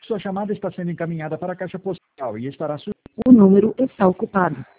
Sua chamada está sendo encaminhada para a caixa postal e estará O número está ocupado.